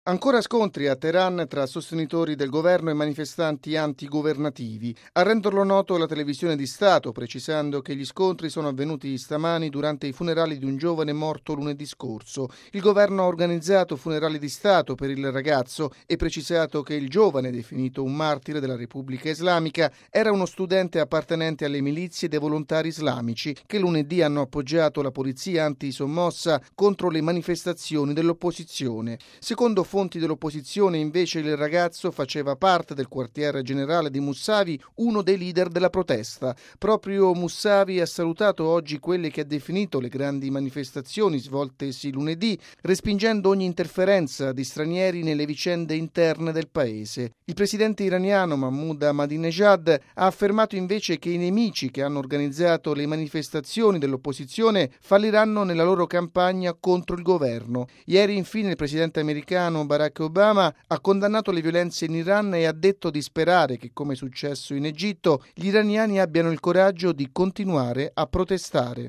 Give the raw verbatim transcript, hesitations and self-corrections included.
Ancora scontri a Teheran tra sostenitori del governo e manifestanti antigovernativi. A renderlo noto la televisione di Stato, precisando che gli scontri sono avvenuti stamani durante i funerali di un giovane morto lunedì scorso. Il governo ha organizzato funerali di Stato per il ragazzo e precisato che il giovane, definito un martire della Repubblica Islamica, era uno studente appartenente alle milizie dei volontari islamici che lunedì hanno appoggiato la polizia antisommossa contro le manifestazioni dell'opposizione. Secondo fonti dell'opposizione, invece, il ragazzo faceva parte del quartier generale di Moussavi, uno dei leader della protesta. Proprio Moussavi ha salutato oggi quelle che ha definito le grandi manifestazioni svoltesi lunedì, respingendo ogni interferenza di stranieri nelle vicende interne del paese. Il presidente iraniano Mahmoud Ahmadinejad ha affermato invece che i nemici che hanno organizzato le manifestazioni dell'opposizione falliranno nella loro campagna contro il governo. Ieri, infine, il presidente americano Barack Obama ha condannato le violenze in Iran e ha detto di sperare che, come è successo in Egitto, gli iraniani abbiano il coraggio di continuare a protestare.